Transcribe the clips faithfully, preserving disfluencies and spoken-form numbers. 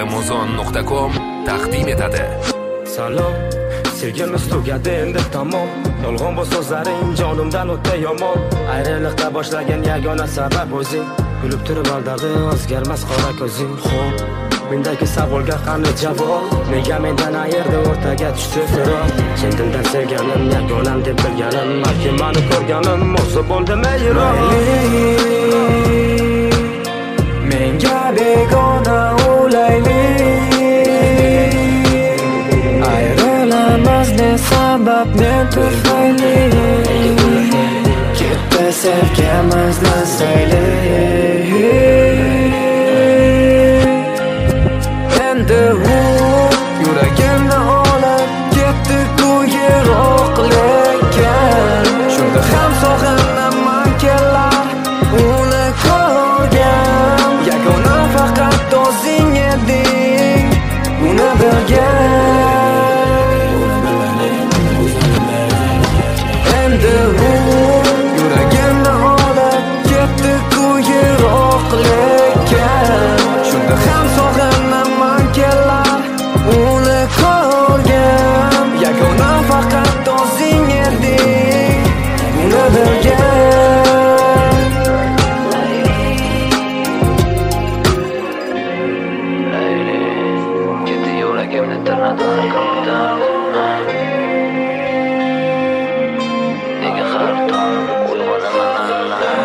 muzon nuqta com taqdim etadi. Salom, sevgimiz tugadi endi tamom. Yolg'on bu so'zlaring jonimdan o'tdi yomon. Ayriliqqa boshlagan yagona sabab o'zing. Kulib turib aldadi o'zgarmas qora ko'zing. Xo'p, mendagi savolga qani javob? Nega mendan ayirdi o'rtaga tushdi firoq? Chin dildan sevganim, yagonam deb bilganim, balki meni ko'rganim o'zi bo'ldi mayroq. Menga begona o'layli, ayrilamiz ne sabab men tufayli. Ketdi sevgimizni sayli, endi u yuragimni olib ketdi ku yiroqlikka. Shunda ham sog'inaman kelar uni ko'rgan, yagona faqat o'zing eding uni bilgan. Endi u yuragimni olib ketdi ku yiroqlikka. Shunda ham sog'inaman kelar uni ko'rgan, yagona faqat o'zing eding uni bilgan. Ketdi yuragimni tirnadi qalbimdan. Nega har tong uyg'onaman?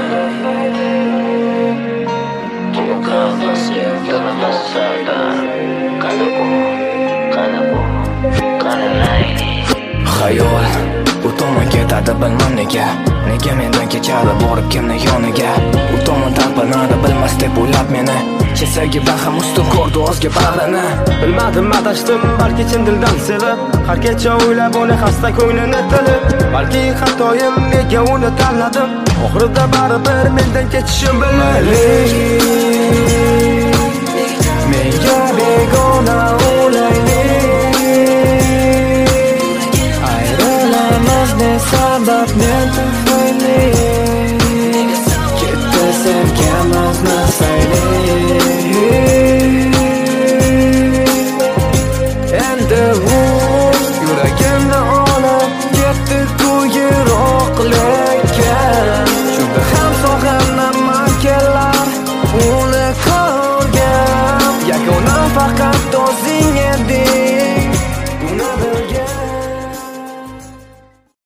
Kim qilmas yurtimiz sardar? Qani bu, qani bu, qani layli? Xayol u tomon ketadi bilmam nega. Nega mendan kechadi borib kimni yoniga? U tomon talpinadi bilmas deb o'ylab meni. Chesagi baham ustun ko'rdi o'zga bag'rini. Bilmadim adashdim, balki chin dildan sevib, har kecha o'ylab uni xasta ko'nglini tilib. Balki xatoyim, nega uni tanladim? Oxirida baribir mendan kechishim bilmayli. Menga begona o'layli, ayrilamiz ne sabab men tufayli. Ketdi sevgimizni sayli, endi u yuragimni olib ketdi ku yiroqlikka. Shunda ham sog'inaman kelar uni ko'rgan, yagona faqat o'zing eding